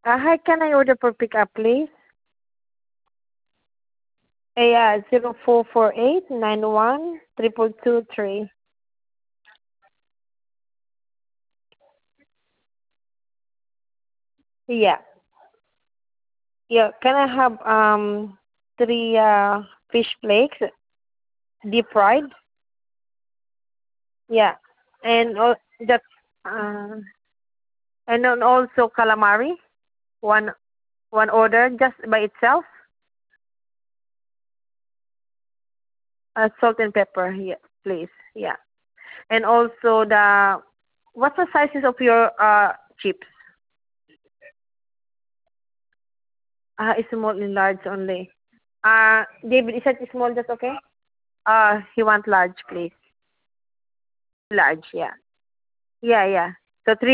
Hi, can I order for pickup, please? Yeah, 0448912223. Yeah. Yeah, can I have three fish flakes, deep fried? Yeah. And that uh and then also calamari, one one order just by itself. Salt and pepper, yeah, please. Yeah. And also what's the sizes of your chips? Small and large only. David, is that small? That's okay. He want large, please. Large, yeah. Yeah, yeah. So three